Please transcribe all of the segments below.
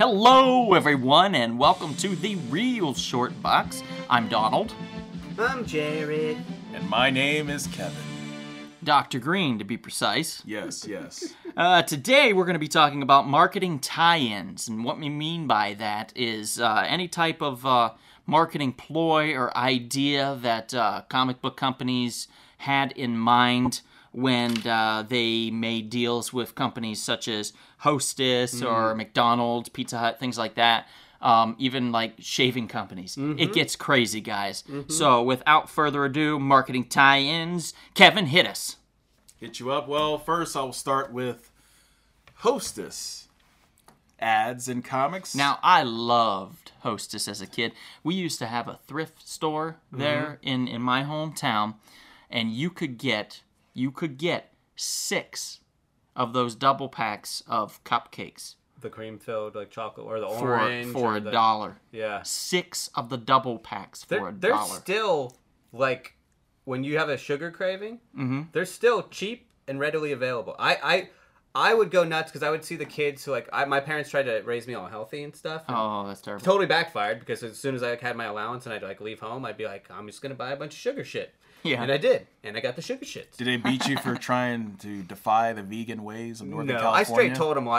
Hello, everyone, and welcome to the Real Short Box. I'm Donald. I'm Jared. And my name is Kevin. Dr. Green, to be precise. Yes. Today, we're going to be talking about marketing tie-ins, and what we mean by that is any type of marketing ploy or idea that comic book companies had in mind when they made deals with companies such as Hostess or McDonald's, Pizza Hut, things like that. Even like shaving companies. It gets crazy, guys. So without further ado, marketing tie-ins. Kevin, hit us. Hit you up. Well, first I'll start with Hostess ads in comics. Now, I loved Hostess as a kid. We used to have a thrift store there in my hometown, and you could get 6 of those double packs of cupcakes. The cream-filled, like chocolate, or the For orange. a dollar. Yeah. 6 of the double packs for a They're dollar. still, like, when you have a sugar craving, they're still cheap and readily available. I would go nuts because I would see the kids who, like, my parents tried to raise me all healthy and stuff. And Oh, that's terrible. totally backfired because as soon as I had my allowance and I'd, like, leave home, I'd be like, I'm just going to buy a bunch of sugar shit. Yeah. And I did. And I got the sugar shits. Did they beat you for trying to defy the vegan ways of Northern No, California? I straight told them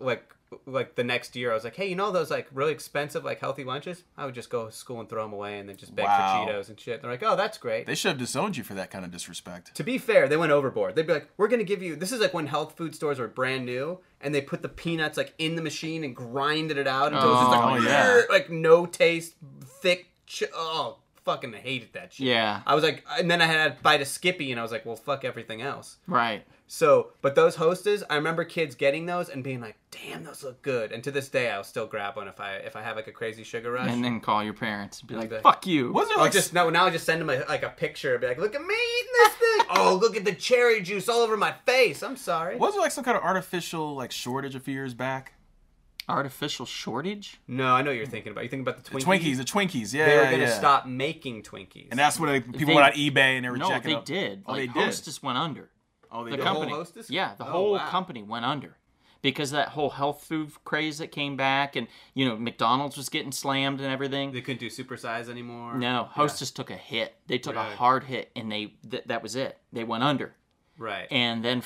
like the next year I was like, hey, you know those like really expensive like healthy lunches? I would just go to school and throw them away and then just beg Wow. for Cheetos and shit. They're like, oh, that's great. They should have disowned you for that kind of disrespect. To be fair, they went overboard. They'd be like, we're gonna give you. This is like when health food stores were brand new and they put the peanuts like in the machine and grinded it out until it was just like, Oh, yeah. like no taste, thick. Oh, fucking hated that shit. Yeah. I was like, and then I had to bite a Skippy and I was like, well, fuck everything else. Right. So, but those Hostess, I remember kids getting those and being like, "Damn, those look good." And to this day, I'll still grab one if I have like a crazy sugar rush. And then call your parents and be like, Like- fuck you. Was there I'll like just now I just send them a picture and be like, "Look at me eating this thing." Oh, look at the cherry juice all over my face. I'm sorry. was there like some kind of artificial like shortage a few years back? Artificial shortage? No, I know what you're thinking about. You thinking about the The Twinkies? Twinkies, yeah. They were yeah, gonna yeah. stop making Twinkies. And that's when people They- went on eBay and they were No, checking they up. did. Oh, Like, they did. Hostess went under. Oh, they The did. whole company. Hostess? Yeah, the Oh, whole wow. company went under. Because of that whole health food craze that came back, and, McDonald's was getting slammed and everything. They couldn't do supersize anymore. No, Hostess took a hit. They took Right. a hard hit, and that was it. They went under. Right. And then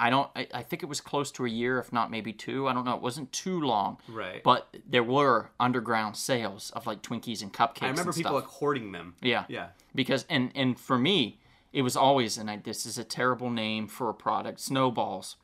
I think it was close to a year, if not maybe 2. I don't know. It wasn't too long. Right. But there were underground sales of like Twinkies and cupcakes. I remember and people stuff. like hoarding them. Yeah. Yeah. Because and for me, it was always, and this is a terrible name for a product, Snowballs.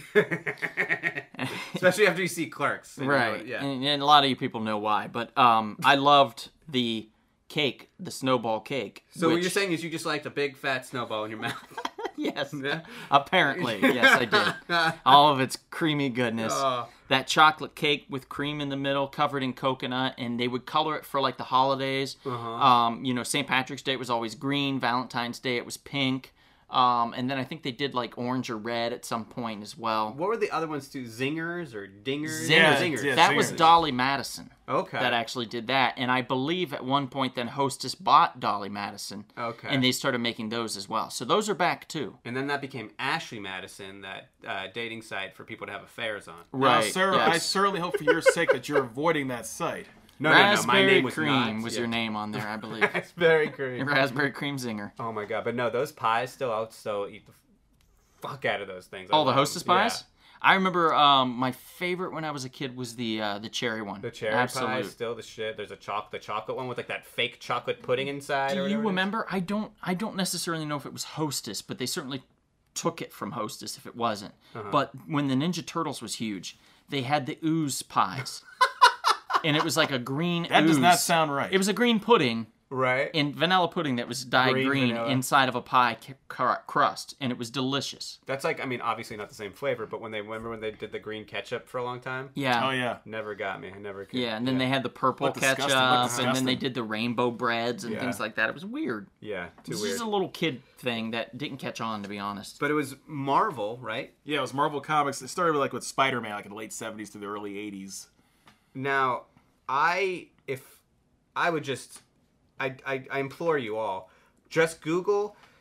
Especially after you see Clerks. And you know Right. it, yeah. And a lot of you people know why. But I loved the cake, the Snowball cake. So what which- you're saying is you just liked a big fat snowball in your mouth. Yes. Yeah. Apparently. Yes, I did. All of its creamy goodness. Oh. That chocolate cake with cream in the middle, covered in coconut, and they would color it for like the holidays. St. Patrick's Day was always green. Valentine's Day it was pink. And then I think they did like orange or red at some point as well. What were the other ones too? Zingers or Dingers? Zingers. Zingers. Yeah. That was Zingers. Dolly Madison Okay. that actually did that. And I believe at one point then Hostess bought Dolly Madison. Okay. And they started making those as well. So those are back too. And then that became Ashley Madison, that dating site for people to have affairs on. Now, Right. sir, yes. I certainly hope for your sake that you're avoiding that site. No, Raspberry my name was cream not. was Yeah. your name on there, I believe. Raspberry cream. Raspberry cream zinger. Oh my god! But no, those pies I'll still eat the fuck out of those things. Oh, the love Hostess them. pies? I remember my favorite when I was a kid was the cherry one. Yeah. The cherry Absolute. pie is still the shit. There's the chocolate one with like that fake chocolate pudding inside. Do or you whatever it is. remember? I don't necessarily know if it was Hostess, but they certainly took it from Hostess if it wasn't. Uh-huh. But when the Ninja Turtles was huge, they had the ooze pies. And it was like a green That ooze. does not sound right. It was a green pudding Right. in vanilla pudding that was dyed Green green vanilla. inside of a pie crust, and it was delicious. That's like, I mean, obviously not the same flavor, but when they did the green ketchup for a long time, Yeah. Oh, yeah. never got me. I never could. Yeah, and then they had the purple Looked ketchup, disgusting, looked and then they disgusting. did the rainbow breads and Yeah. things like that. It was weird. Yeah, too This weird. is a little kid thing that didn't catch on, to be honest. But it was Marvel, right? Yeah, it was Marvel Comics. It started with Spider-Man, like in the late 70s to the early 80s. Now, I implore you all, just Google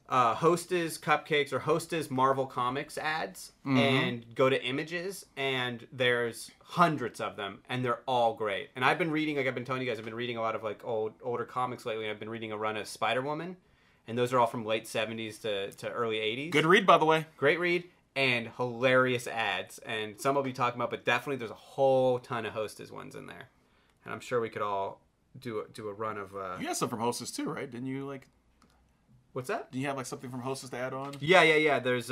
Hostess cupcakes or Hostess Marvel Comics ads and go to images, and there's hundreds of them, and they're all great. And I've been reading, like I've been telling you guys, I've been reading a lot of like older comics lately, and I've been reading a run of Spider-Woman, and those are all from late 70s to early 80s. Good read, by the way. Great read, and hilarious ads, and some I'll be talking about, but definitely there's a whole ton of Hostess ones in there. And I'm sure we could all do a run of... You had some from Hostess too, right? Didn't you like... What's that? Do you have like something from Hostess to add on? Yeah. There's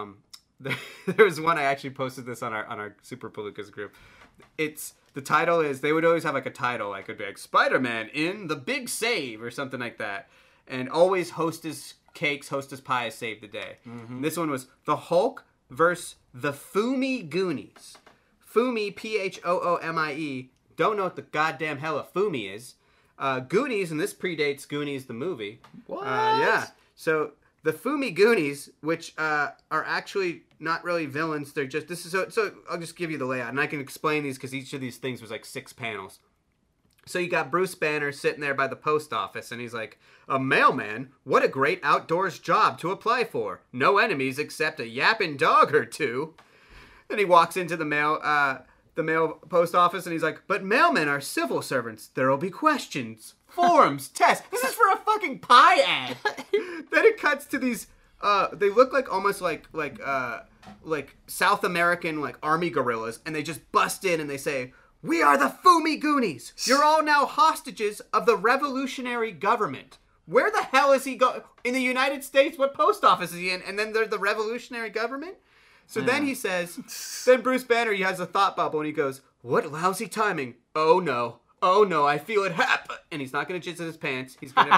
there's one I actually posted this on our Super Palookas group. It's the title is they would always have like a title. I could be like Spider-Man in the Big Save or something like that, and always Hostess cakes, Hostess pies save the day. Mm-hmm. This one was the Hulk versus the Fumi Goonies. Fumi, Phoomie. Don't know what the goddamn hell a Fumi is. Goonies, and this predates Goonies the movie. What? Yeah. So the Fumi Goonies, which are actually not really villains, they're just so I'll just give you the layout, and I can explain these because each of these things was like 6 panels. So you got Bruce Banner sitting there by the post office, and he's like, "A mailman? What a great outdoors job to apply for. No enemies except a yapping dog or two." Then he walks into the mail post office, and he's like, "But mailmen are civil servants. There'll be questions, forms, tests." This is for a fucking pie ad. Then it cuts to these. They look like almost like South American like army guerrillas, and they just bust in and they say, "We are the Fumi Goonies. You're all now hostages of the revolutionary government." Where the hell is he go? In the United States? What post office is he in? And then they're the revolutionary government? So then he says, then Bruce Banner, he has a thought bubble, and he goes, "What lousy timing. Oh no, I feel it happen." And he's not going to jizz in his pants. He's going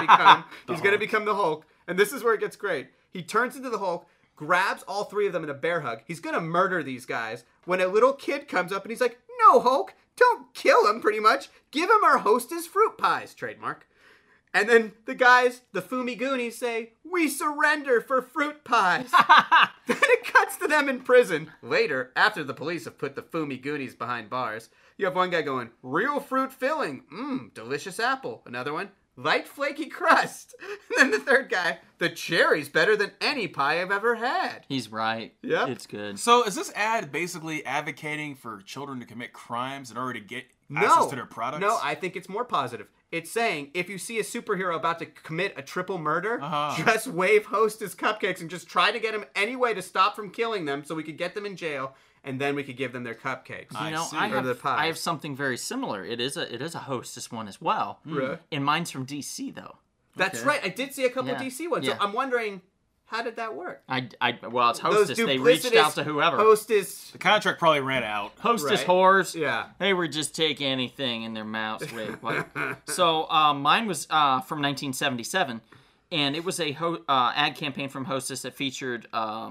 to become the Hulk. And this is where it gets great. He turns into the Hulk, grabs all 3 of them in a bear hug. He's going to murder these guys when a little kid comes up and he's like, "No, Hulk, don't kill him, pretty much. Give him our Hostess fruit pies," trademark. And then the guys, the Fumi Goonies, say, "We surrender for fruit pies." Then it cuts to them in prison. Later, after the police have put the Fumi Goonies behind bars, you have one guy going, "Real fruit filling. Delicious apple." Another one, "Light flaky crust." And then the third guy, "The cherry's better than any pie I've ever had." He's right. Yep. It's good. So is this ad basically advocating for children to commit crimes in order to get access to their products? No, I think it's more positive. It's saying if you see a superhero about to commit a triple murder, just wave Hostess cupcakes and just try to get him any way to stop from killing them so we could get them in jail, and then we could give them their cupcakes. You know, I have something very similar. It is a Hostess one as well. Right. And mine's from DC though. That's right. I did see a couple DC ones. Yeah. So I'm wondering, how did that work? Well, it's Hostess. They reached out to whoever. Hostess. The contract probably ran out. Hostess whores. Yeah. They would just take anything in their mouths. Wait, what? So mine was from 1977, and it was a ad campaign from Hostess that featured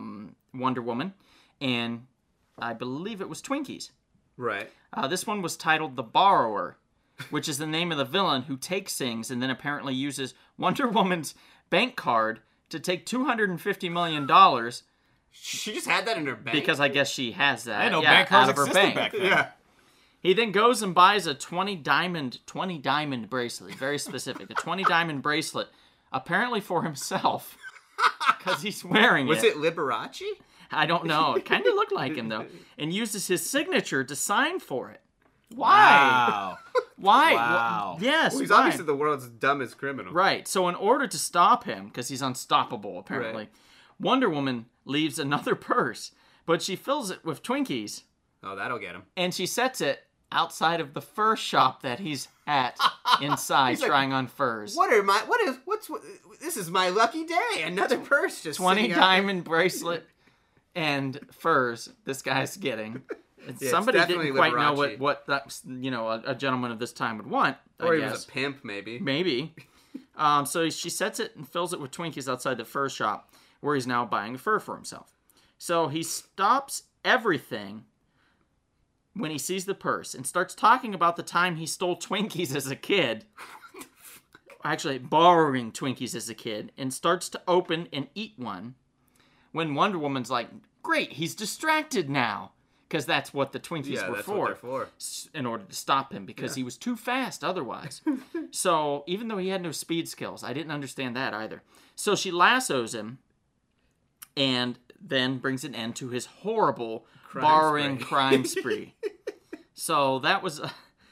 Wonder Woman, and I believe it was Twinkies. Right. This one was titled The Borrower, which is the name of the villain who takes things and then apparently uses Wonder Woman's bank card to take $250 million. She just had that in her bank. Because I guess she has that. I know bank cards out of her existed bank. back then. Yeah. He then goes and buys a 20 diamond bracelet. Very specific. A 20 diamond bracelet, apparently for himself, because he's wearing Was it Liberace? I don't know. It kind of looked like him though, and uses his signature to sign for it. Why? Wow. Why? Wow. Yes. Well, he's why? obviously the world's dumbest criminal. Right. So in order to stop him, because he's unstoppable apparently, Wonder Woman leaves another purse, but she fills it with Twinkies. Oh, that'll get him. And she sets it outside of the fur shop that he's at inside trying on furs. This is my lucky day. Another purse just 20 sitting out diamond bracelet and furs this guy's getting. Yeah, somebody definitely didn't quite Liberace. know what that, a gentleman of this time would want, Or I he guess. was a pimp, maybe. Maybe. So she sets it and fills it with Twinkies outside the fur shop where he's now buying a fur for himself. So he stops everything when he sees the purse and starts talking about the time he stole Twinkies as a kid. Actually, borrowing Twinkies as a kid, and starts to open and eat one when Wonder Woman's like, great, he's distracted now. because that's what the Twinkies Yeah, were that's for. what they're for. In order to stop him, because he was too fast otherwise. So even though he had no speed skills, I didn't understand that either. So she lassos him, and then brings an end to his horrible borrowing crime spree. So that was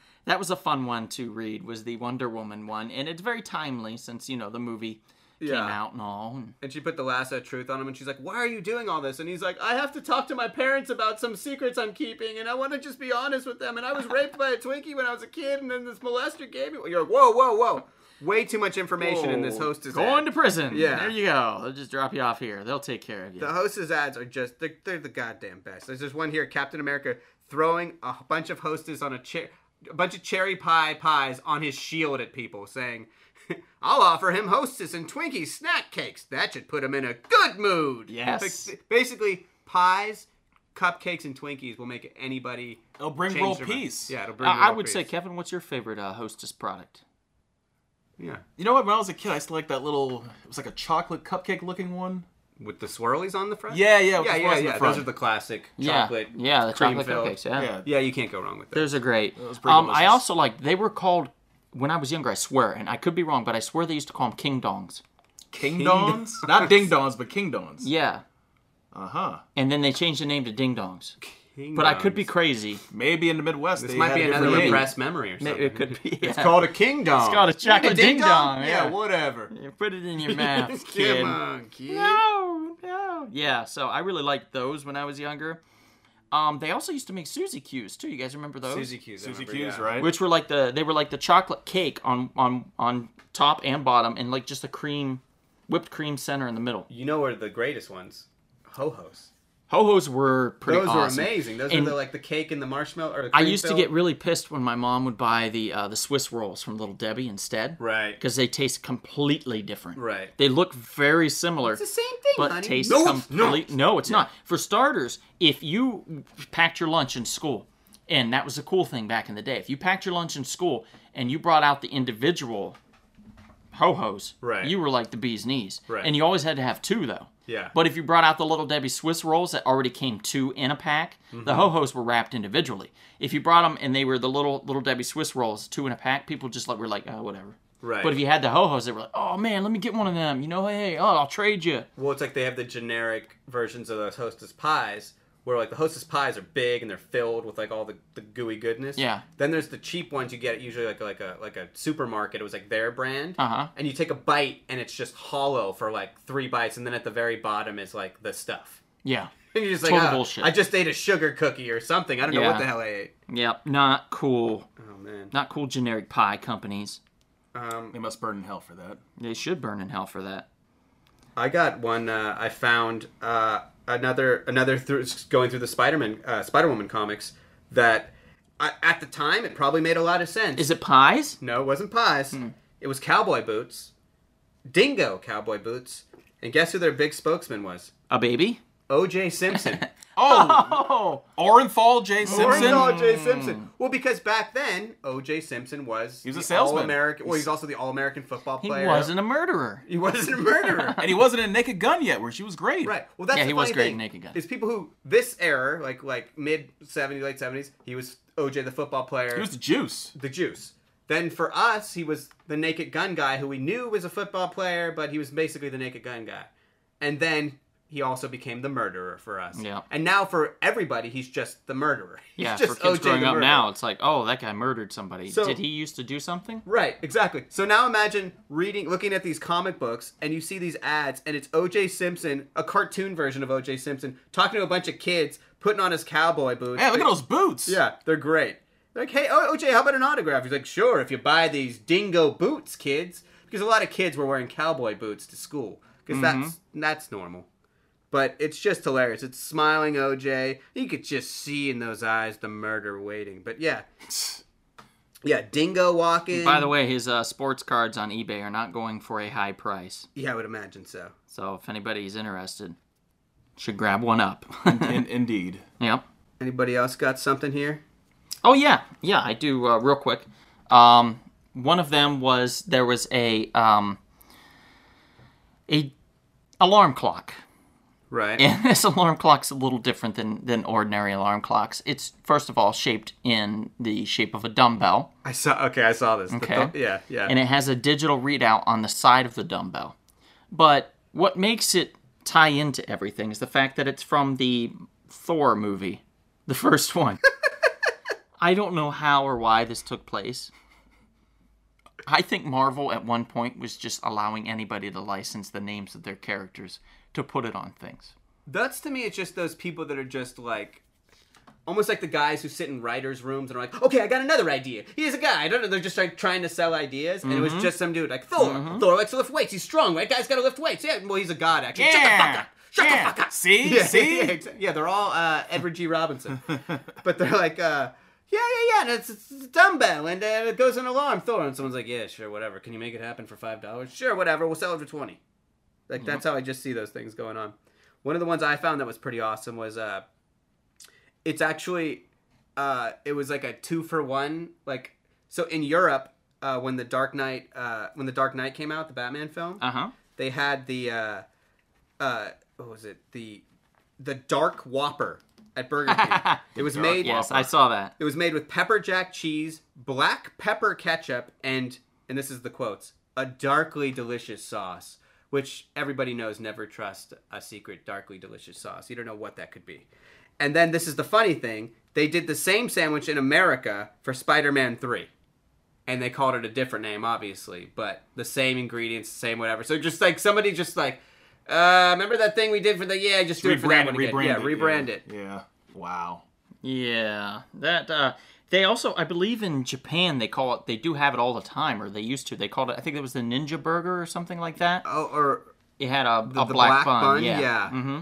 a fun one to read, was the Wonder Woman one, and it's very timely since the movie came out and all. And she put the lasso of truth on him, and she's like, "Why are you doing all this?" And he's like, "I have to talk to my parents about some secrets I'm keeping, and I want to just be honest with them. And I was raped by a Twinkie when I was a kid, and then this molester gave me." You're like, "Whoa! Way too much information in this hostess Going ad. to prison. Yeah. There you go. They'll just drop you off here. They'll take care of you. The hostess ads are just they're the goddamn best. There's this one here, Captain America throwing a bunch of hostess on a bunch of cherry pie pies on his shield at people, saying, "I'll offer him Hostess and Twinkie snack cakes. That should put him in a good mood." Yes. Like, basically, pies, cupcakes, and Twinkies will make anybody. It'll bring change world their mind. peace. Yeah, it'll bring. I world would peace. say, Kevin, what's your favorite Hostess product? Yeah, You know what? When I was a kid, I used to like that little. It was like a chocolate cupcake looking one. with the swirlies on the front. Yeah. yeah, with the yeah, swirls in the yeah. front. Those are the classic chocolate. Yeah, the chocolate cream-filled. cupcakes. Yeah. Yeah. Yeah, you can't go wrong with those. Those are great. was pretty I delicious. also like, they were called, when I was younger, I swear, and I could be wrong, but I swear they used to call them King Dongs. King Dons? Not Ding Dongs, but King Dons. Yeah. Uh-huh. And then they changed the name to Ding Dongs. King But I could be Dongs. crazy. Maybe in the Midwest. This they might had be a different another name. repressed memory or something. It could be. It's yeah. called a King Dong. It's called a chocolate Ding ding dong. Yeah, Yeah. whatever. You put it in your mouth, kid. Come on, kid. No. Yeah, so I really liked those when I was younger. They also used to make Suzy Q's too. You guys remember those? Suzy Q's. I Suzy remember, Q's, yeah. right? Which were like the chocolate cake on top and bottom, and like just a whipped cream center in the middle. You know what are the greatest ones? Ho-Hos. Ho-Hos were pretty Those awesome. were amazing. Those And are like the cake and the marshmallow. Or the I cream used to filled. get really pissed when my mom would buy the Swiss rolls from Little Debbie instead. Right. Because they taste completely different. Right. They look very similar. It's the same thing, but honey. taste No, it's complete. not. No, it's not. For starters, if you packed your lunch in school, and that was a cool thing back in the day, if you packed your lunch in school and you brought out the individual Ho-Hos, Right. you were like the bee's knees. Right. And you always had to have two, though. Yeah. But if you brought out the Little Debbie Swiss rolls that already came two in a pack, Mm-hmm. the Ho-Hos were wrapped individually. If you brought them and they were the Little Debbie Swiss rolls, two in a pack, people just were like, oh, whatever. Right. But if you had the Ho-Hos, they were like, oh, man, let me get one of them. Hey, I'll trade you. Well, it's like they have the generic versions of those Hostess pies, where like the Hostess pies are big and they're filled with like all the gooey goodness. Yeah. Then there's the cheap ones you get at usually like a supermarket. It was like their brand. Uh-huh. And you take a bite and it's just hollow for like 3 bites, and then at the very bottom is like the stuff. Yeah. And you're just like, Total "Oh, bullshit." I just ate a sugar cookie or something. I don't know Yeah. what the hell I ate. Yep. Not cool. Oh man. Not cool generic pie companies. They must burn in hell for that. They should burn in hell for that. I got one. I found another going through the Spider-Woman comics that at the time it probably made a lot of sense. Is it pies? No, it wasn't pies. It was cowboy boots, dingo cowboy boots, and guess who their big spokesman was? A baby? O.J. Simpson. Oh! Orenthal J. Simpson? Orenthal J. Simpson. Well, because back then O.J. Simpson was He was a the salesman. All-American. Well, he's also the All-American football He player. wasn't a murderer. He wasn't a murderer. And he wasn't in Naked Gun yet, where she was great. Right. Well, that's Yeah, the he was funny great thing, in Naked Gun. Is people who this era, like mid '70s, late '70s, he was OJ the football player, He was the juice. the Juice. Then for us, he was the Naked Gun guy, who we knew was a football player, but he was basically the Naked Gun guy. And then he also became the murderer for us. Yeah. And now for everybody, he's just the murderer. He's Yeah, just for kids OJ growing the up murderer. now, it's like, oh, that guy murdered somebody. So- Did he used to do something? Right, exactly. So now imagine looking at these comic books, and you see these ads, and it's O.J. Simpson, a cartoon version of O.J. Simpson, talking to a bunch of kids, putting on his cowboy boots. Hey, look at those boots. Yeah, they're great. They're like, hey, O.J., how about an autograph? He's like, sure, if you buy these dingo boots, kids. Because a lot of kids were wearing cowboy boots to school. Because that's normal. But it's just hilarious. It's smiling O.J. You could just see in those eyes the murder waiting. But yeah. Yeah, dingo walking. By the way, his sports cards on eBay are not going for a high price. Yeah, I would imagine so. So if anybody's interested, should grab one up. Indeed. Yep. Anybody else got something here? Oh, yeah. Yeah, I do, real quick. One of them was, there was a alarm clock Right. And this alarm clock's a little different than ordinary alarm clocks. It's, first of all, shaped in the shape of a dumbbell. I saw this. Okay. Yeah. And it has a digital readout on the side of the dumbbell. But what makes it tie into everything is the fact that it's from the Thor movie, the first one. I don't know how or why this took place. I think Marvel at one point was just allowing anybody to license the names of their characters to put it on things. That's, to me, it's just those people that are just like, almost like the guys who sit in writers' rooms and are like, okay, I got another idea. He's a guy. I don't know. They're just like trying to sell ideas. And it was just some dude like, Thor. Thor likes to lift weights. He's strong, right? Guy's got to lift weights. Yeah, well, he's a god, actually. Shut the fuck up. Shut the fuck up. See? Yeah, they're all Edward G. Robinson. But they're like, yeah, and it's a dumbbell, and it goes an alarm, Thor. And someone's like, yeah, sure, whatever. Can you make it happen for $5? Sure, whatever. We'll sell it for 20. Like, that's how I just see those things going on. One of the ones I found that was pretty awesome was, it's actually, it was like a 2-for-1. Like, so in Europe, when the Dark Knight came out, the Batman film, they had the, what was it? The Dark Whopper at Burger King. It was made. Yes, I saw that. It was made with pepper jack cheese, black pepper ketchup, and this is the quotes, a darkly delicious sauce. Which everybody knows, never trust a secret darkly delicious sauce. You don't know what that could be. And then this is the funny thing. They did the same sandwich in America for Spider-Man 3. And they called it a different name, obviously. But the same ingredients, same whatever. So just like somebody just like, remember that thing we did for the, just do it for that one again. Rebrand it. Yeah. Wow. Yeah. That, they also, I believe in Japan, they do have it all the time, or they used to. They called it, I think it was the Ninja Burger or something like that. Oh, or... It had a the black bun. Yeah. Mm-hmm.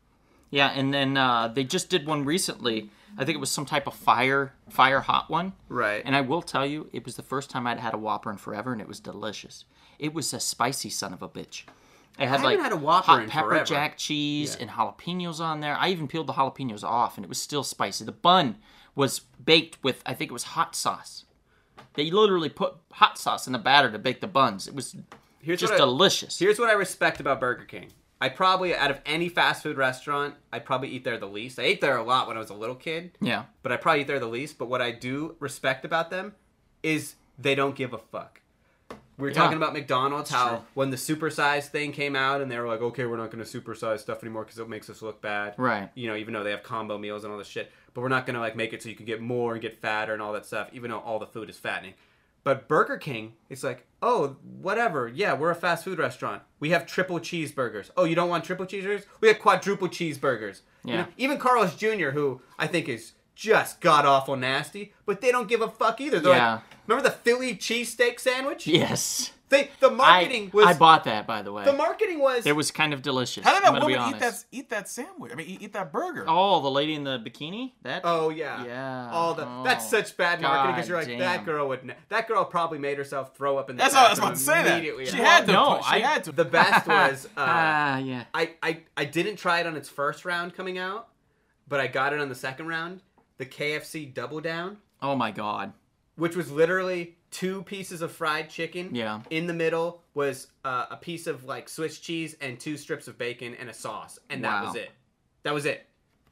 Yeah, and then they just did one recently. I think it was some type of fire hot one. Right. And I will tell you, it was the first time I'd had a Whopper in forever, and it was delicious. It was a spicy son of a bitch. It had haven't had a Whopper hot in pepper forever. jack cheese and jalapenos on there. I even peeled the jalapenos off, and it was still spicy. The bun was baked with, I think it was hot sauce. They literally put hot sauce in the batter to bake the buns. It was delicious. Here's what I respect about Burger King. I probably, out of any fast food restaurant, I'd probably eat there the least. I ate there a lot when I was a little kid. Yeah. But I probably eat there the least. But what I do respect about them is they don't give a fuck. We were talking about McDonald's, how when the supersize thing came out and they were like, okay, we're not going to supersize stuff anymore because it makes us look bad. Right. You know, even though they have combo meals and all this shit. But we're not going to like make it so you can get more and get fatter and all that stuff, even though all the food is fattening. But Burger King, it's like, oh, whatever. Yeah, we're a fast food restaurant. We have triple cheeseburgers. Oh, you don't want triple cheeseburgers? We have quadruple cheeseburgers. Yeah. You know, even Carl's Jr., who I think is just god-awful nasty, but they don't give a fuck either. They're like, remember the Philly cheesesteak sandwich? Yes. The marketing was... I bought that, by the way. The marketing was... It was kind of delicious. How did that woman eat that sandwich? I mean, eat that burger. Oh, the lady in the bikini? Oh, yeah. Yeah. That's such bad marketing because you're like, damn. that girl would... That girl probably made herself throw up in the That's what I was bathroom about to say. That immediately. she had to. No, she had to. The best was... yeah. I didn't try it on its first round coming out, but I got it on the second round. The KFC Double Down. Oh, my God. Which was literally 2 pieces of fried chicken. Yeah. In the middle was a piece of like Swiss cheese and 2 strips of bacon and a sauce, and that was it. That was it.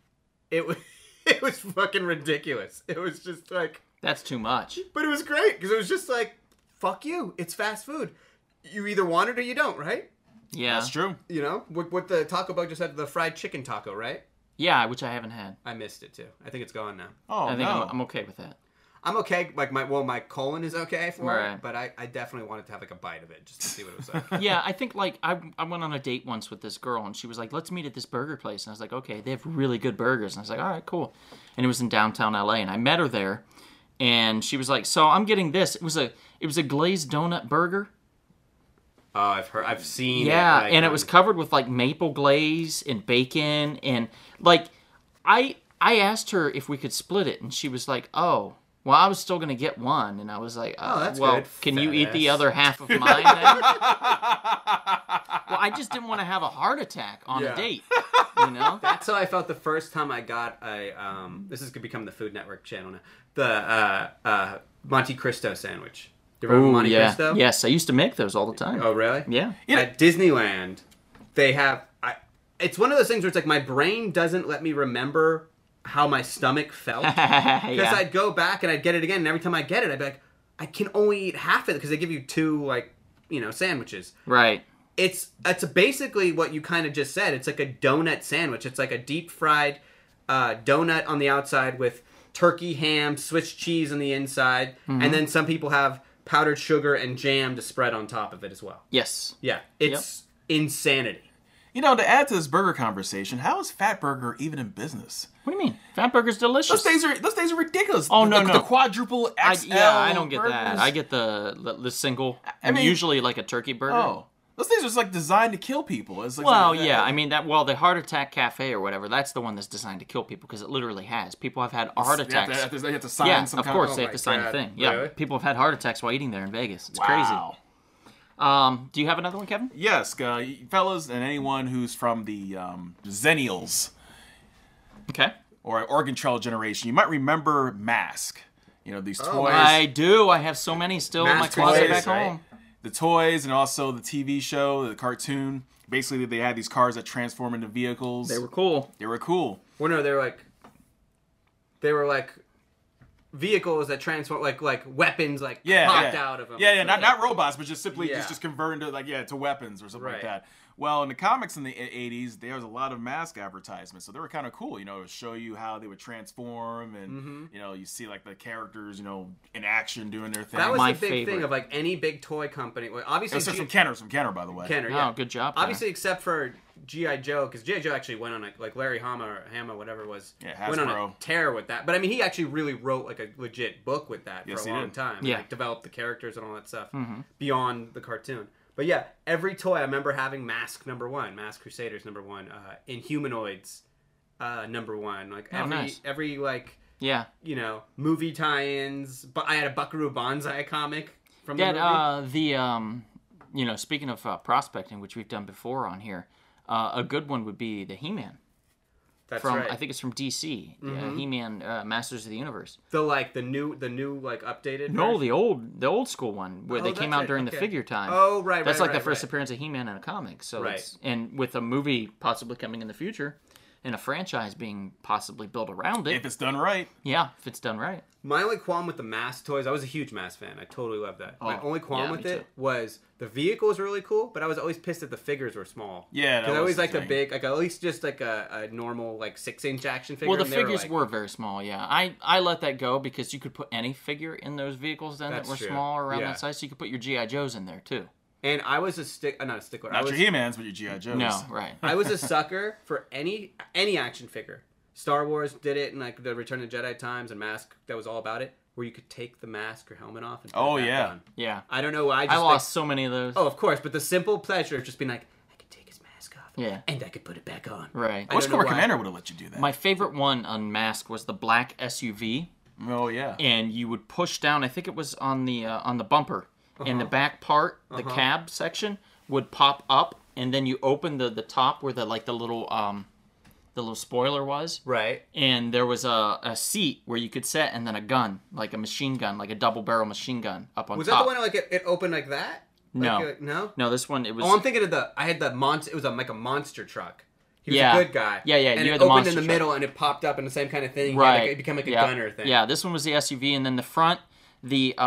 It was fucking ridiculous. It was just like, that's too much. but it was great because it was just like, fuck you. It's fast food. You either want it or you don't, right? Yeah. That's true. You know what the Taco Bell just had, the fried chicken taco, right? Yeah, which I haven't had. I missed it too. I think it's gone now. Oh, I think I'm okay with that. I'm okay. Like my colon is okay for Right. it, but I definitely wanted to have like a bite of it just to see what it was like. Yeah, I think like I went on a date once with this girl, and she was like, "Let's meet at this burger place." And I was like, "Okay, they have really good burgers." And I was like, "All right, cool." And it was in downtown LA, and I met her there, and she was like, "So I'm getting this." It was a glazed donut burger. Oh, I've seen. Yeah, it, like, and it was covered with like maple glaze and bacon, and like I asked her if we could split it, and she was like, "Oh, well, I was still gonna get one," and I was like, that's well, good. can you Fat eat the ass. other half of mine then?" Well, I just didn't want to have a heart attack on a date, you know? That's how I felt the first time I got a. This is gonna become the Food Network channel now. The Monte Cristo sandwich. You remember Monte Cristo? Yes, I used to make those all the time. Oh, really? Yeah. At Disneyland, they have. it's one of those things where it's like my brain doesn't let me remember how my stomach felt. Because I'd go back and I'd get it again, and every time I get it, I'd be like, I can only eat half of it because they give you 2, like, sandwiches. Right. It's basically what you kind of just said. It's like a donut sandwich. It's like a deep fried donut on the outside with turkey, ham, Swiss cheese on the inside, and then some people have powdered sugar and jam to spread on top of it as well. Yes. Yeah, it's insanity. To add to this burger conversation, how is Fatburger even in business? What do you mean? Fatburger's delicious. Those days are ridiculous. Oh, no. The quadruple XL I don't get burgers. that. I get the single, I mean, usually like a turkey burger. Oh. Those things are just like designed to kill people. It's like the Heart Attack Cafe or whatever, that's the one that's designed to kill people because it literally has. People have had heart attacks. They have to sign some of kind course, they have to sign a thing. Yeah, Really? people have had heart attacks while eating there in Vegas. It's Wow. crazy. Do you have another one, Kevin? Yes, fellas, and anyone who's from the Zennials Okay. or Oregon Trail generation, you might remember Mask. These toys. I do. I have so many still in my Mask closet toys, back right? home. The toys and also the TV show, the cartoon. Basically, they had these cars that transform into vehicles. They were cool. They were cool. Well, no, they were like vehicles that transform, like weapons, popped out of them. Yeah, not robots, but just simply Yeah. just convert into to weapons or something like Right. that. Well, in the comics in the 80s, there was a lot of Mask advertisements, so they were kind of cool. To show you how they would transform, and you see like the characters, in action doing their thing. That was My the big thing favorite. of like any big toy company. Well, obviously, It's from Kenner, by the way. Kenner, yeah. Oh, good job, Kenner. Obviously, except for G.I. Joe, because G.I. Joe actually went on like Larry Hama, whatever it was, Yeah, went on a Hasbro. tear with that. But I mean, he actually really wrote like a legit book with that Yes, for he a long did. time. Yeah. Like developed the characters and all that stuff beyond the cartoon. But yeah, every toy I remember having Mask #1, Mask Crusaders #1, Inhumanoids #1, like nice. every like Yeah. movie tie-ins. But I had a Buckaroo Banzai comic from the movie. Yeah, speaking of prospecting, which we've done before on here, a good one would be the He-Man. That's From right. I think it's from DC. He-Man, Masters of the Universe. The new like updated. No, version? the old school one where Oh, they came that's out it, during the okay. figure time. Oh, right, That's right, like the right, first right. appearance of He-Man in a comic. So Right. and with a movie possibly coming in the future, and a franchise being possibly built around it. If it's done right. Yeah, if it's done right. My only qualm with the Mask toys, I was a huge Mask fan. I totally loved that. My only qualm yeah, with me it too. was the vehicle was really cool, but I was always pissed that the figures were small. Yeah, that because I was always the liked a thing. big, like at least just like a normal like 6-inch action figure. Well, the and they figures like- were very small, yeah. I let that go because you could put any figure in those vehicles then That's that were true. small around Yeah. that size. So you could put your G.I. Joes in there, too. And I was not a stickler. I Not was, your He-Mans, but your G.I. Joes. No, right. I was a sucker for any action figure. Star Wars did it in like the Return of the Jedi times, and Mask, that was all about it, where you could take the mask or helmet off and put Oh, it back yeah. on. Yeah. I don't know why. I lost so many of those. Oh, of course, but the simple pleasure of just being like, I could take his mask off. Yeah. And I could put it back on. Right. I Wish don't know Cobra why. Commander would have let you do that. My favorite one on Mask was the black SUV, Oh, yeah. and you would push down. I think it was on the bumper, and the back part, the cab section, would pop up, and then you open the top where the little spoiler was. Right. And there was a seat where you could sit, and then a gun, like a machine gun, like a double barrel machine gun up on Was top. that the one like it opened like that? No. No? No, this one, it was... Oh, I'm thinking of I had the monster, it was like a monster truck. He was Yeah. a good guy. Yeah, yeah, And you it had the opened monster in the truck. middle and it popped up and the same kind of thing. Right. It became like a Yeah. gunner thing. Yeah, this one was the SUV, and then the front, the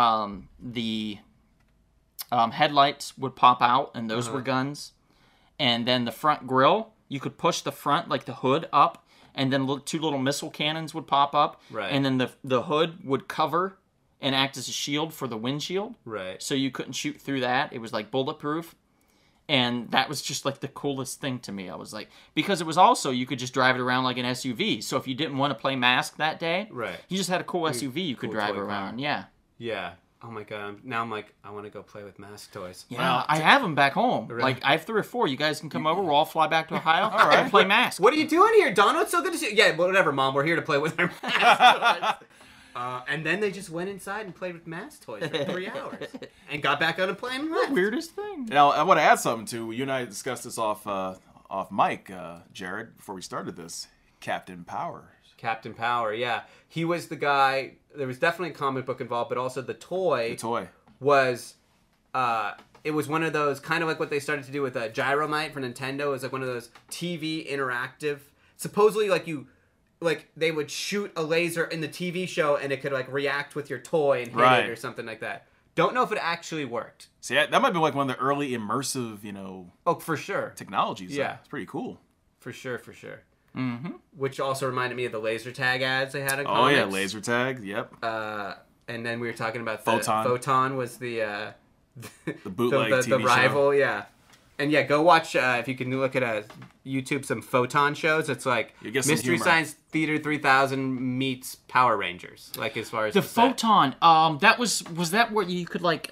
headlights would pop out, and those were guns. And then the front grille, you could push the front, like the hood up, and then two little missile cannons would pop up. Right. And then the hood would cover and act as a shield for the windshield. Right. So you couldn't shoot through that. It was like bulletproof. And that was just like the coolest thing to me. I was like, because it was also, you could just drive it around like an SUV. So if you didn't want to play Mask that day, Right. you just had a cool SUV you could cool drive toy car. around. Yeah. Yeah. Oh my god. Now I'm like, I want to go play with Mask toys. Yeah, Wow. I have them back home. Really? Like, I have 3 or 4. You guys can come over. We'll all fly back to Ohio right. and play Mask. What are you doing here, Donald? It's so good to see you. Yeah, whatever, Mom. We're here to play with our Mask toys. And then they just went inside and played with Mask toys for 3 hours. And got back on and playing and left. Weirdest thing. Now, I want to add something to, you and I discussed this off mic, Jared, before we started this. Captain Power. Captain Power, yeah. He was the guy, there was definitely a comic book involved, but also the toy The toy. was it was one of those, kind of like what they started to do with Gyromite for Nintendo. It was like one of those TV interactive. Supposedly, they would shoot a laser in the TV show and it could like react with your toy and hit it or something like that. Don't know if it actually worked. See, that might be like one of the early immersive, Oh, for sure. technologies. Yeah. It's pretty cool. For sure. Mm-hmm. Which also reminded me of the laser tag ads they had in comics. Oh yeah, laser tag. Yep. And then we were talking about Photon. Photon was the bootleg the TV rival, yeah. And yeah, go watch if you can look at YouTube some Photon shows. It's like You get some Mystery humor. Science Theater 3000 meets Power Rangers. Like as far as The the set. Photon, that was that where you could like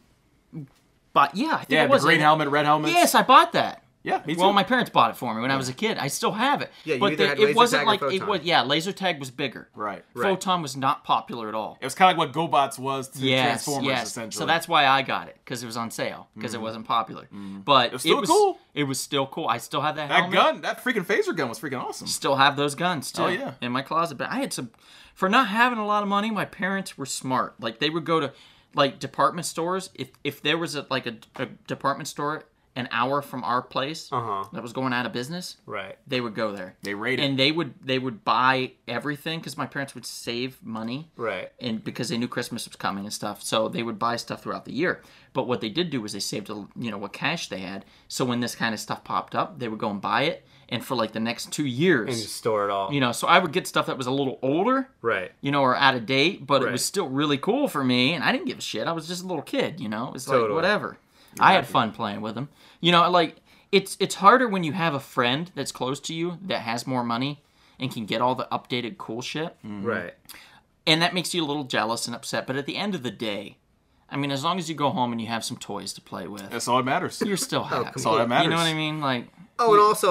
but yeah, I think Yeah, it was the green helmet, red helmet. Yes, I bought that. Yeah, me too. Well, my parents bought it for me when I was a kid. I still have it. Yeah, you but either had it laser wasn't tag or like it Photon. was. Yeah, laser tag was bigger. Right. Photon was not popular at all. It was kind of like what GoBots was to Yes, Transformers, yes. essentially. So that's why I got it, because it was on sale, because it wasn't popular. But was still cool. It was still cool. I still have that that helmet. gun, that freaking phaser gun was freaking awesome. Still have those guns too. Oh, yeah. In my closet. But I had some, for not having a lot of money. My parents were smart. Like they would go to like department stores. If there was a department store an hour from our place that was going out of business, Right. they would go there. They raided. And they would buy everything, because my parents would save money. Right. And because they knew Christmas was coming and stuff, so they would buy stuff throughout the year. But what they did do was they saved, what cash they had. So when this kind of stuff popped up, they would go and buy it. And for like the next 2 years, And just store it all. so I would get stuff that was a little older, Right. or out of date, but it Right. was still really cool for me. And I didn't give a shit. I was just a little kid, It was like Totally. whatever. I had fun playing with them. It's harder when you have a friend that's close to you that has more money and can get all the updated cool shit. Right. And that makes you a little jealous and upset. But at the end of the day, as long as you go home and you have some toys to play with, That's all that matters. you're still happy. That's all that matters. You know what I mean? Oh, and also,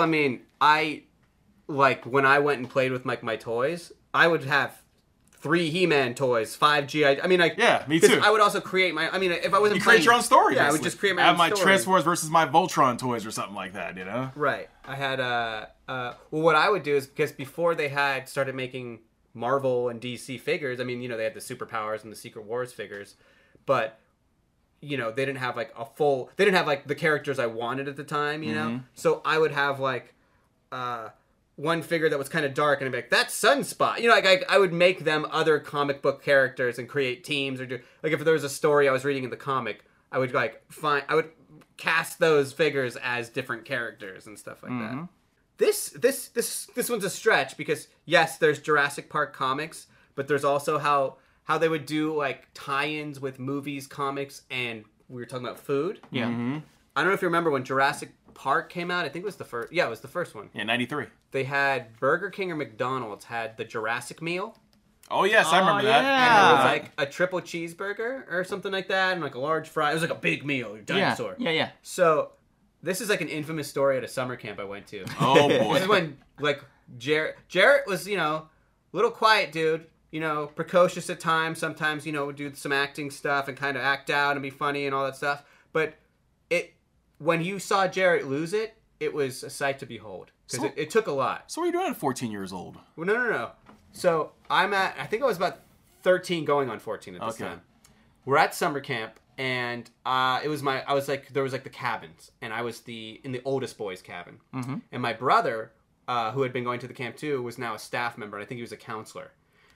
when I went and played with my toys, I would have 3 He-Man toys, 5 G.I. Yeah, me 'cause too. I would also create my. If I wasn't You create playing, your own story. Yeah, I would basically. just create my I have own my story. Transformers versus my Voltron toys or something like that. Right. I had what I would do is, because before they had started making Marvel and DC figures, they had the Superpowers and the Secret Wars figures, but they didn't have they didn't have the characters I wanted at the time, So I would have one figure that was kind of dark, and I'd be like, that's Sunspot. I would make them other comic book characters and create teams, or do if there was a story I was reading in the comic, I would I would cast those figures as different characters and stuff like that. This one's a stretch, because yes, there's Jurassic Park comics, but there's also how they would do tie-ins with movies, comics, and we were talking about food. Yeah. I don't know if you remember when Jurassic Park came out. I think it was the first. Yeah, it was the first one. Yeah, 93. They had Burger King or McDonald's had the Jurassic meal. Oh, yes, I remember that. yeah. And it was a triple cheeseburger or something like that, and a large fry. It was a big meal, a dinosaur. Yeah. So this is an infamous story at a summer camp I went to. Oh, This boy. is when Jarrett was little quiet dude, precocious at times. Sometimes would do some acting stuff and kind of act out and be funny and all that stuff. But when you saw Jarrett lose it, it was a sight to behold, because it took a lot. So what are you doing at 14 years old? Well, no. So I think I was about 13 going on 14 at this Okay. time. We're at summer camp, and there was the cabins, and I was in the oldest boy's cabin. Mm-hmm. And my brother, who had been going to the camp too, was now a staff member, and I think he was a counselor.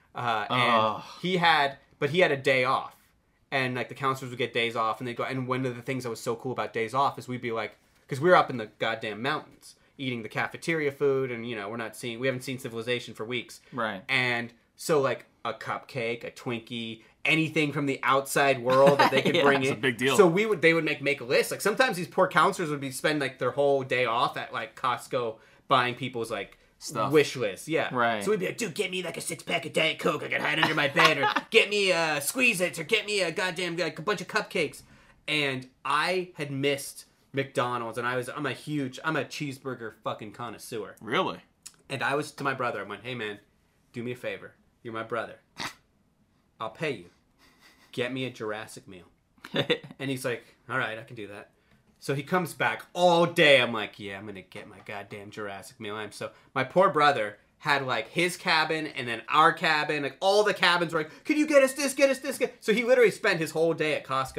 And he had a day off. And the counselors would get days off, and they'd go. And one of the things that was so cool about days off is we'd be because we were up in the goddamn mountains eating the cafeteria food, and we haven't seen civilization for weeks. Right. And so a cupcake, a Twinkie, anything from the outside world that they could Yeah. bring It's in. a big deal. So they would make a list. Sometimes these poor counselors would be spend their whole day off at Costco buying people's Stuff. wish list. Yeah. Right. So we'd be like, dude, get me a 6-pack of Diet Coke I can hide under my bed, or get me Squeeze-Its, or get me a goddamn a bunch of cupcakes. And I had missed McDonald's, and I'm a cheeseburger fucking connoisseur. Really? And I was to my brother, I went, hey man, do me a favor. You're my brother. I'll pay you. Get me a Jurassic meal. And he's like, all right, I can do that. So he comes back all day. I'm like, yeah, I'm going to get my goddamn Jurassic meal. My poor brother had his cabin and then our cabin. All the cabins were like, could you get us this, get us this? So he literally spent his whole day at Costco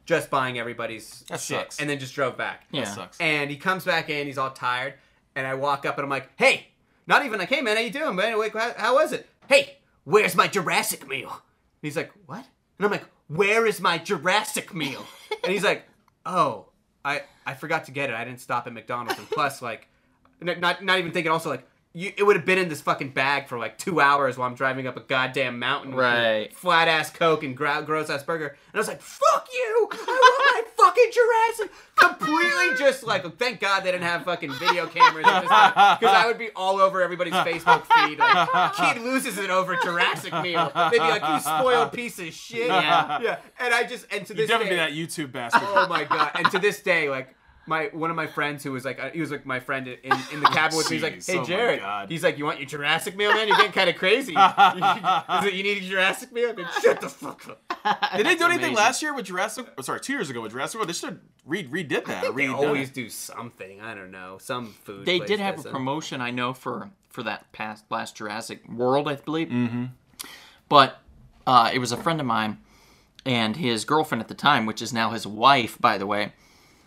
just buying everybody's That shit, sucks. and then just drove back. Yeah. That sucks. And he comes back in, he's all tired, and I walk up and I'm like, hey, not even like, hey man, how you doing, man? Like, how was it? Hey, where's my Jurassic meal? And he's like, what? And I'm like, where is my Jurassic meal? And he's like, oh, I forgot to get it. I didn't stop at McDonald's. And plus, like, not even thinking also, like, it would have been in this fucking bag for like 2 hours while I'm driving up a goddamn mountain with Right. flat ass Coke and gross ass burger. And I was like, fuck you! I want my fucking Jurassic! Completely just like, thank God they didn't have fucking video cameras at this time. Because I would be all over everybody's Facebook feed. Like, kid loses it over Jurassic meal. They'd be like, you spoiled piece of shit. Yeah. Yeah. And I just, and to You this definitely day. be that YouTube bastard. Oh my God. And to this day, like, one of my friends who was like, he was like my friend in the cabin with me. He's like, Jeez, hey oh my Jared, God. he's like, you want your Jurassic meal, man? You're getting kind of crazy. He's like, you need a Jurassic meal? Then shut the fuck up. Did they do anything amazing. last year with Jurassic? Oh, sorry, 2 years ago with Jurassic World. They should have redid that. They redone always it. do something. I don't know. Some food. They place did have a does promotion, I know, for that last Jurassic World, I believe. Mm-hmm. But it was a friend of mine and his girlfriend at the time, which is now his wife, by the way,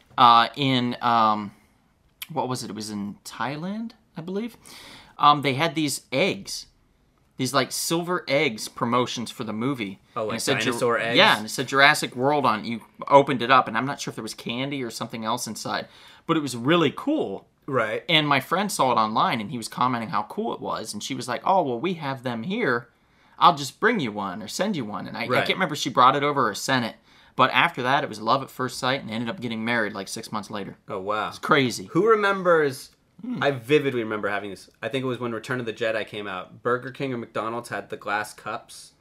in, what was it? It was in Thailand, I believe. They had these eggs. These, like, silver eggs promotions for the movie. Oh, like And it said dinosaur eggs? Yeah, and it said Jurassic World on it. You opened it up, and I'm not sure if there was candy or something else inside. But it was really cool. Right. And my friend saw it online, and he was commenting how cool it was. And she was like, oh, well, we have them here. I'll just bring you one or send you one. And I Right. can't remember if she brought it over or sent it. But after that, it was love at first sight, and they ended up getting married like 6 months later. Oh, wow. Crazy. Who remembers? I vividly remember having this. I think it was when Return of the Jedi came out. Burger King or McDonald's had the glass cups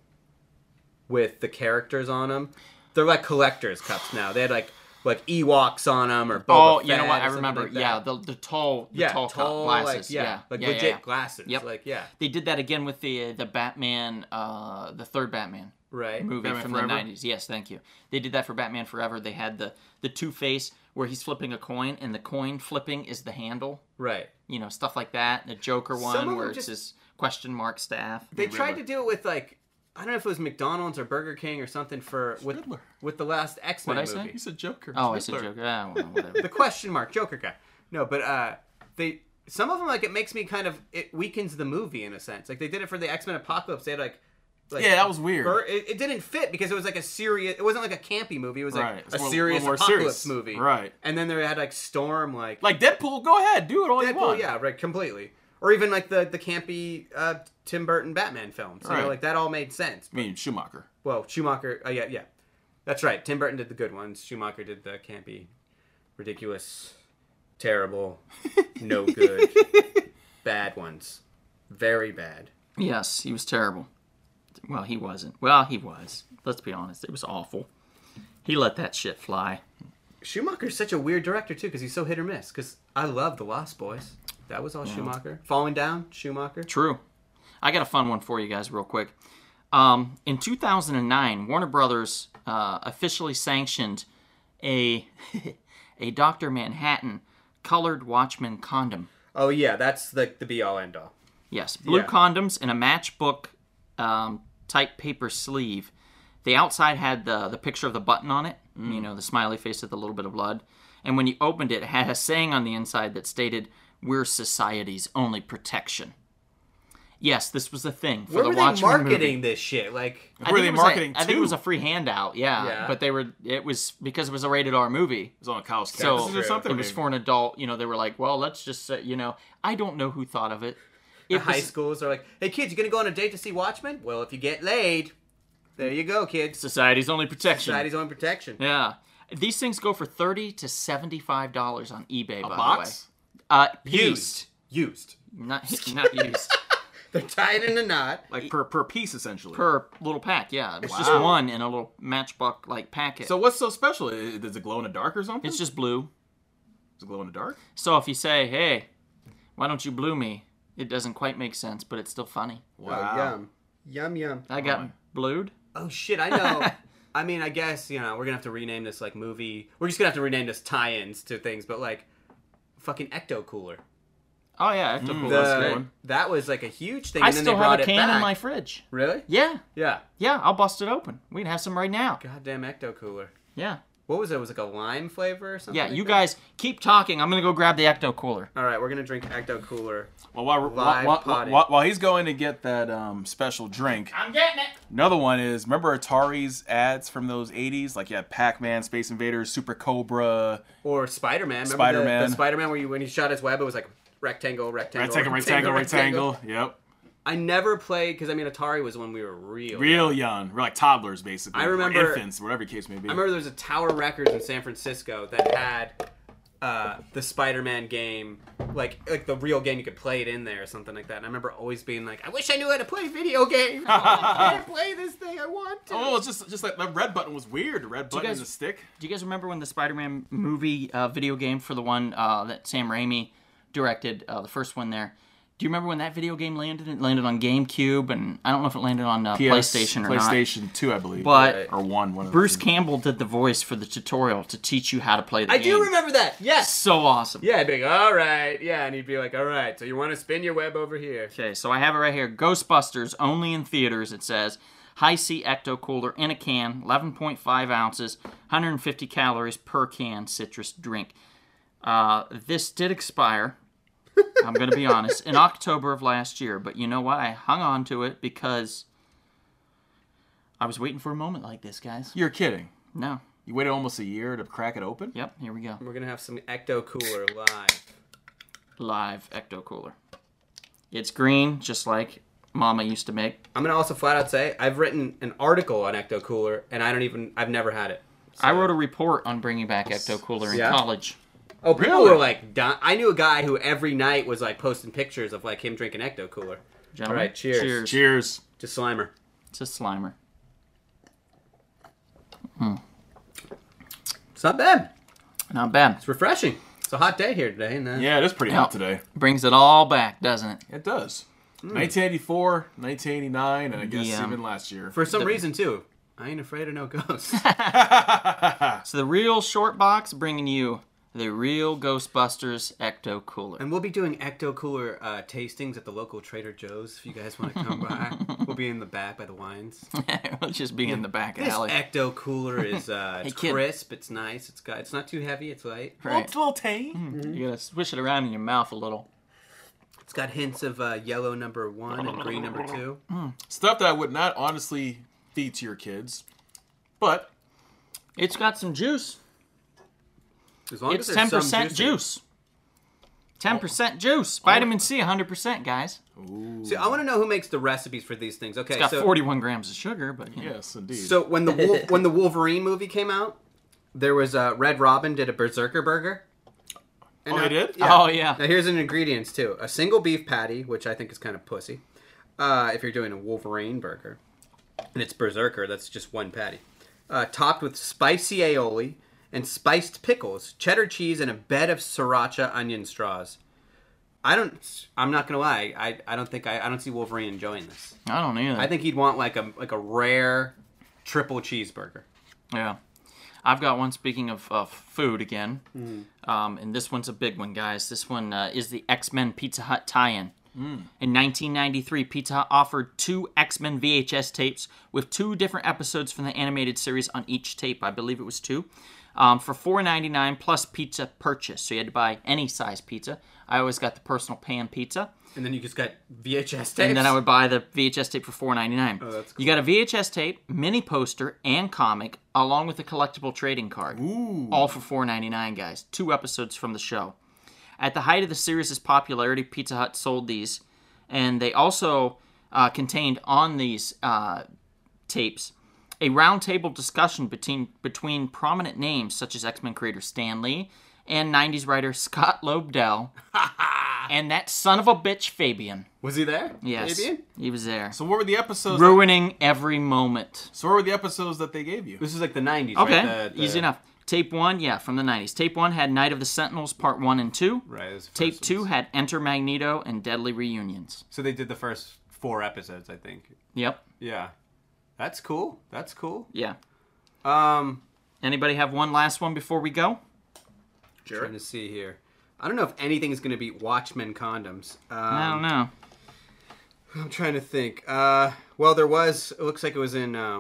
with the characters on them. They're like collector's cups now. They had like Ewoks on them or Boba Oh, you Fett know what? or I something remember. like that. Yeah, the tall cup glasses. like yeah, legit yeah. glasses. Yep. Like, yeah. They did that again with the Batman, the third Batman Right. movie Batman from Forever? the 90s. Yes, thank you. They did that for Batman Forever. They had the Two-Face where he's flipping a coin, and the coin flipping is the handle. Right. You know, stuff like that. The Joker Some one of where them it's just- his question mark staff. They tried to do it with like, I don't know if it was McDonald's or Burger King or something Riddler. with the last X-Men What'd I say? movie. He's a Joker. Oh, I It's said Riddler. Joker. Ah, well, whatever. The question mark Joker guy. No, but some of them, like, it makes me kind of, it weakens the movie in a sense. Like, they did it for the X-Men Apocalypse. They had like Yeah, that was weird. It didn't fit because it was like a serious. It wasn't like a campy movie. It was like Right. It's a more- serious more apocalypse serious. movie. Right. And then they had like Storm, like Deadpool, go ahead, do it all you Deadpool. want. Yeah, right, completely. Or even like the campy Tim Burton Batman films. You know, Right. like that all made sense. I mean, Schumacher. Well, Schumacher. Yeah. That's right. Tim Burton did the good ones. Schumacher did the campy, ridiculous, terrible, no good, bad ones. Very bad. Yes, he was terrible. Well, he wasn't. Well, he was. Let's be honest. It was awful. He let that shit fly. Schumacher's such a weird director too, because he's so hit or miss. Because I love The Lost Boys. That was all Schumacher. Falling Down, Schumacher. True. I got a fun one for you guys real quick. In 2009, Warner Brothers officially sanctioned a Dr. Manhattan colored Watchman condom. Oh yeah, that's the be all end all. Yes, blue Yeah. condoms in a matchbook type paper sleeve. The outside had the picture of the button on it, you know, the smiley face with a little bit of blood. And when you opened it, it had a saying on the inside that stated, "We're society's only protection." Yes, this was the thing for Where the were they Watchmen marketing movie. this shit? Like, I Were think they it was marketing I think it was to? a free handout, yeah. Yeah. But it was because it was a rated R movie. It was on a college So campus or something. it was for an adult, you know, they were like, well, let's just say, you know, I don't know who thought of it. It high was, schools are like, hey kids, you gonna go on a date to see Watchmen? Well, if you get laid, there you go, kids. society's only protection. Society's own protection. Yeah. These things go for $30 to $75 on eBay, by box? the way. Piece. Used. Not used. They're tied in a knot. like per piece essentially. Per little pack, yeah. It's just Wow. one in a little matchbook like packet. So what's so special? Does it glow in the dark or something? it's just blue. Does it glow in the dark? So if you say, hey, why don't you blue me? It doesn't quite make sense, but it's still funny. Wow. Oh, yum. Yum, yum. I got my. blued. Oh, shit, I know. I mean, I guess, you know, we're gonna have to rename this, like, movie. We're just gonna have to rename this tie-ins to things, but, like, fucking Ecto Cooler. Oh, yeah, Ecto-Cooler. that's a good one. That was, like, a huge thing, I and then still they have brought a it can back. in my fridge. Really? Yeah. Yeah. Yeah, I'll bust it open. We can have some right now. Goddamn Ecto Cooler. Yeah. What was it? It was like a lime flavor or something? Yeah, like you that? guys keep talking. I'm gonna go grab the Ecto Cooler. All right, we're gonna drink Ecto Cooler. Well, Live potting. while he's going to get that special drink, I'm getting it. another one is, remember Atari's ads from those 80s? Like, you had Pac-Man, Space Invaders, Super Cobra. Or Spider-Man. Remember Spider-Man. The Spider-Man where when he shot his web, it was like rectangle. Yep. I never played, because I mean, Atari was when we were Real young. We're like toddlers, basically. I Or remember- infants, whatever the case may be. I remember there was a Tower Records in San Francisco that had the Spider-Man game, like the real game. You could play it in there or something like that. And I remember always being like, I wish I knew how to play video games. I can't play this thing. I want to. Oh, it's just like the red button was weird. The red button guys- and the stick. Do you guys remember when the Spider-Man movie video game for the one that Sam Raimi directed, the first one there? Do you remember when that video game landed? It landed on GameCube, and I don't know if it landed on PlayStation or not. PlayStation 2, I believe. But or 1. One of Bruce the two. Campbell did the voice for the tutorial to teach you how to play the game. I do remember that. Yes. So awesome. Yeah, I'd be like, all right. Yeah, and he'd be like, all right. So you want to spin your web over here? Okay, so I have it right here. Ghostbusters, only in theaters, it says. Hi-C Ecto Cooler in a can, 11.5 ounces, 150 calories per can citrus drink. This did expire. I'm going to be honest, in October of last year. But you know what? I hung on to it because I was waiting for a moment like this, guys. You're kidding. No. You waited almost a year to crack it open? Yep, here we go. We're going to have some Ecto Cooler live. Live Ecto Cooler. It's green, just like Mama used to make. I'm going to also flat out say, I've written an article on Ecto Cooler, and I've never had it. So. I wrote a report on bringing back Ecto Cooler in Yeah? college. Oh, people Really? were like, I knew a guy who every night was like posting pictures of like him drinking Ecto Cooler. All Gentlemen, right, cheers. Cheers. To Slimer. It's a Slimer. It's not bad. Not bad. It's refreshing. It's a hot day here today. And, Yeah, it is pretty hot today. Brings it all back, doesn't it? It does. 1984, 1989, and I guess Yeah. even last year. For some reason, too, I ain't afraid of no ghosts. So the real short box bringing you the real Ghostbusters Ecto Cooler. And we'll be doing Ecto Cooler tastings at the local Trader Joe's if you guys want to come by. We'll be in the back by the wines. We'll just be in the back This alley. Ecto Cooler is it's kid. crisp, it's nice, it's not too heavy, it's light. Right. It's a little tame. You gotta swish it around in your mouth a little. It's got hints of yellow number 1 and green number 2. Stuff that I would not honestly feed to your kids. But It's got some juice. As long It's as there's 10% some in it. juice. 10% juice. Vitamin C, 100%, guys. See, I want to know who makes the recipes for these things. Okay, It's got so 41 grams of sugar, but you know. yes, indeed. so when the Wolverine movie came out, there was Red Robin did a Berserker burger. And Oh, they did? Yeah. Oh, yeah. Now here's the ingredients too: a single beef patty, which I think is kind of pussy. If you're doing a Wolverine burger, and it's Berserker, that's just one patty. Topped with spicy aioli and spiced pickles, cheddar cheese, and a bed of sriracha onion straws. I'm not gonna lie. I don't see Wolverine enjoying this. I don't either. I think he'd want like a rare triple cheeseburger. Yeah. I've got one, speaking of food again. Mm-hmm. And this one's a big one, guys. This one is the X-Men Pizza Hut tie-in. In 1993, Pizza Hut offered 2 X-Men VHS tapes with 2 different episodes from the animated series on each tape. I believe it was 2. For $4.99 plus pizza purchase. So you had to buy any size pizza. I always got the personal pan pizza. And then you just got VHS tapes. And then I would buy the VHS tape for $4.99. Oh, that's cool. You got a VHS tape, mini poster, and comic, along with a collectible trading card. Ooh. All for $4.99, guys. 2 episodes from the show. At the height of the series' popularity, Pizza Hut sold these. And they also contained on these tapes a roundtable discussion between prominent names such as X-Men creator Stan Lee and 90s writer Scott Lobdell and that son of a bitch Fabian. Was he there? Yes, Fabian? he was there. So what were the episodes? Ruining every moment. So what were the episodes that they gave you? This is like the 90s, Okay, right? easy enough. Tape 1, yeah, from the 90s. Tape 1 had Night of the Sentinels Part 1 and 2. Right. Those first Tape 2 ones. had Enter Magneto and Deadly Reunions. So they did the first 4 episodes, I think. Yep, Yeah. That's cool. That's cool. yeah. Um, Anybody have one last one before we go? Trying to see here. I don't know if anything is going to beat Watchmen condoms. I don't know. I'm trying to think. Well, there was. It looks like it was in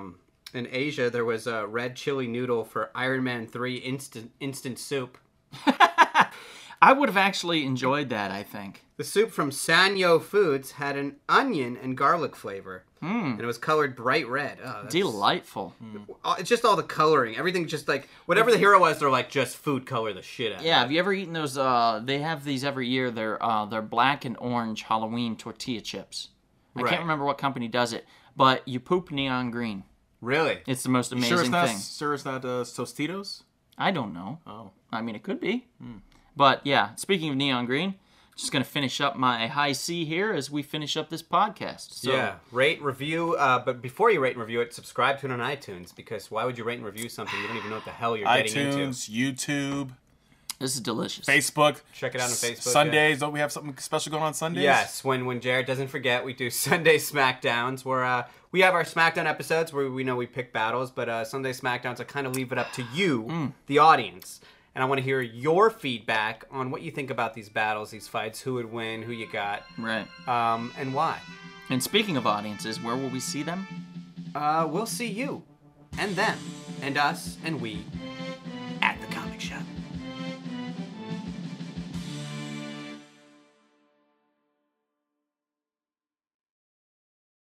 In Asia, there was a red chili noodle for Iron Man 3 instant soup. I would have actually enjoyed that, I think. The soup from Sanyo Foods had an onion and garlic flavor. And it was colored bright red. Oh, that's... Delightful. It's just all the coloring. Everything just like, whatever the hero was, they're like, just food color the shit out of it. Yeah, have you ever eaten those, they have these every year, they're black and orange Halloween tortilla chips. I can't remember what company does it, but you poop neon green. Really? It's the most amazing thing. Sure it's not Tostitos? I don't know. Oh. I mean, it could be. But yeah, speaking of neon green, just going to finish up my high C here as we finish up this podcast. So, yeah, rate, review, but before you rate and review it, subscribe to it on iTunes, because why would you rate and review something you don't even know what the hell you're getting into? iTunes, YouTube, this is delicious. Facebook. Check it out on Facebook. Sundays, don't we have something special going on Sundays? Yes, when Jared doesn't forget, we do Sunday Smackdowns, where we have our Smackdown episodes where we know we pick battles, but Sunday Smackdowns, I kind of leave it up to you, the audience. And I want to hear your feedback on what you think about these battles, these fights, who would win, who you got, Right. And why. And speaking of audiences, where will we see them? We'll see you, and them, and us, and we, at the comic shop.